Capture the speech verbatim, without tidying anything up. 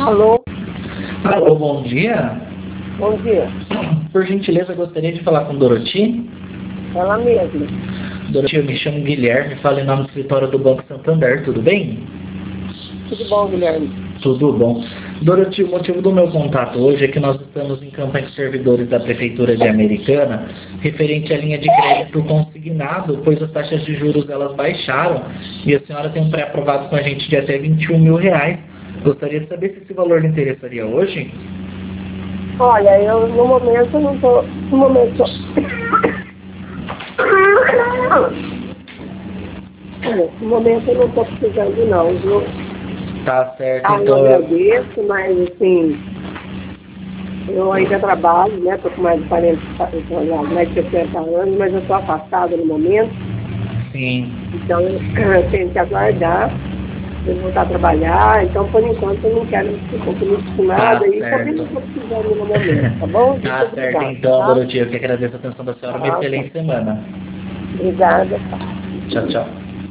Alô? Alô, bom dia. Bom dia. Por gentileza, gostaria de falar com Doroti. Ela mesma. Doroti, eu me chamo Guilherme, falo em nome do escritório do Banco Santander, tudo bem? Tudo bom, Guilherme? Tudo bom. Doroti, o motivo do meu contato hoje é que nós estamos em campanha com servidores da Prefeitura de Americana, referente à linha de crédito consignado, pois as taxas de juros elas baixaram e a senhora tem um pré-aprovado com a gente de até vinte e um mil reais. Gostaria de saber se esse valor lhe interessaria hoje? Olha, eu no momento não tô. No momento. No momento eu não tô precisando não, viu? Tá certo, Ah, eu então. agradeço, mas assim, eu ainda trabalho, né? Tô com mais de quarenta, mais de sessenta anos, mas eu tô afastada no momento. Sim. Então eu tenho que aguardar. Eu voltar a trabalhar, então por enquanto eu não quero me comprometer com nada Tá e também certo. não estou precisando no momento, tá bom? Muito Tá certo, obrigada, então, tá? Doroti. Eu que agradeço a atenção da senhora. Uma Tá, tá. excelente semana. Obrigada, tá. Tchau, tchau.